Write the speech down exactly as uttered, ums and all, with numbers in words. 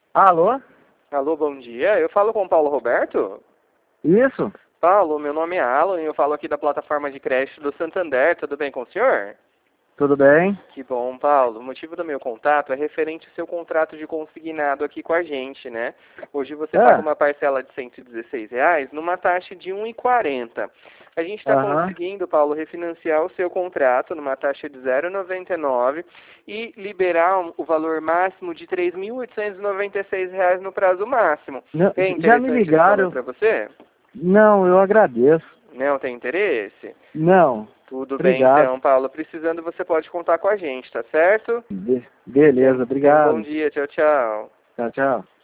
Alô? Alô, bom dia. Eu falo com o Paulo Roberto? Isso? Paulo, meu nome é Alan e eu falo aqui da plataforma de crédito do Santander. Tudo bem com o senhor? Tudo bem? Que bom, Paulo. O motivo do meu contato é referente ao seu contrato de consignado aqui com a gente, né? Hoje você paga Ah, uma parcela de cento e dezesseis reais numa taxa de um e quarenta. A gente está aham. conseguindo, Paulo, refinanciar o seu contrato numa taxa de zero vírgula noventa e nove e liberar um- o valor máximo de três mil oitocentos e noventa e seis reais no prazo máximo. Não, É já me interessante esse valor ligaram. para você? Não, eu agradeço. Não tem interesse? Não. Tudo bem Obrigado. então, Paulo. Precisando, você pode contar com a gente, tá certo? Be- beleza, Tenha tenha um bom obrigado. dia. Tchau, tchau. Tchau, tchau.